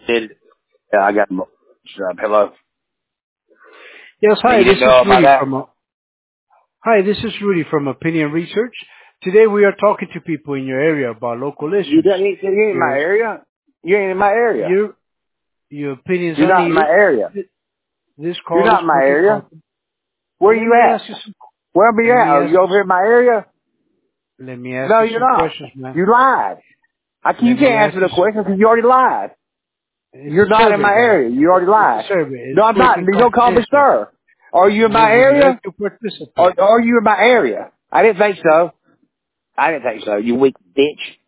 Yeah, I got hello. Yes, hi. You This didn't is know about Rudy that? This is Rudy from Opinion Research. Today we are talking to people in your area about local You issues. ain't in my area. You ain't in my area. Your opinions You're are not in my needed. area. This You're call is not in my for area. consultant. Where Let you me at? ask you some. Where am you Let at? me Are ask. you over here in my area? Let me ask No, you you're some not. questions, man. You lied. You Let me can't ask answer you the some. question because you already lied. It's You're a not in survey, my guys. area. You already It's a lied. survey. No, It's I'm quick not. and You don't call me confidential. sir. Are you in my Would you area? like to participate? Or are you in my area? I didn't think so. I didn't think so. You weak bitch.